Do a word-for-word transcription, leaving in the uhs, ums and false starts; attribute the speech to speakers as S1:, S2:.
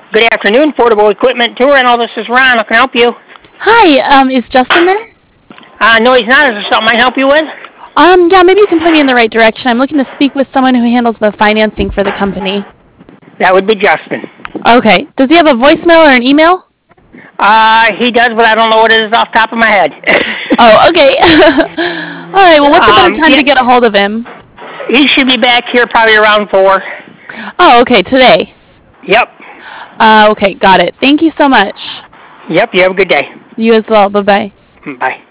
S1: Good afternoon, Portable Equipment Tour and all. This is Ron. How can I help you?
S2: Hi, um, is Justin there?
S1: Uh, no, he's not. Is there something I can help you with?
S2: Um, yeah, maybe you can point me in the right direction. I'm looking to speak with someone who handles the financing for the company.
S1: That would be Justin.
S2: Okay. Does he have a voicemail or an email?
S1: Uh, he does, but I don't know what it is off the top of my head.
S2: Oh, okay. All right, well, what's a better
S1: um,
S2: time
S1: yeah,
S2: to get a hold of him?
S1: He should be back here probably around four.
S2: Oh, okay, today.
S1: Yep.
S2: Uh, okay, got it. Thank you so much.
S1: Yep, you have a good day.
S2: You as well. Bye-bye.
S1: Bye.